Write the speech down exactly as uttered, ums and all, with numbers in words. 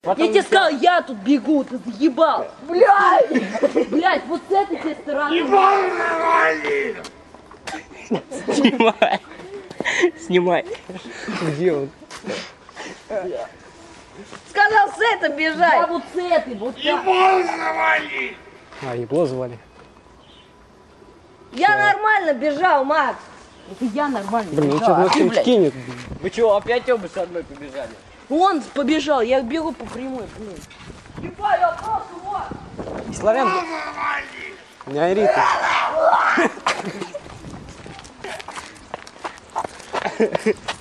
Потом я тебе сказал, я тут бегу, ты заебал. Блядь! Блядь, вот с этой тебе стороны. Снимай. Снимай. Где он? Сказал с этой бежать. Да вот с этой, вот так. Ебло завали! А, ебло звали. Я нормально бежал, Макс. Это я нормально Блин, ну бежал. что, А ты, ну блядь, кинет. Вы чего, опять оба со мной побежали? Он побежал, я бегу по прямой, блин. Ебать, я просто вот. Славян, не ори ты.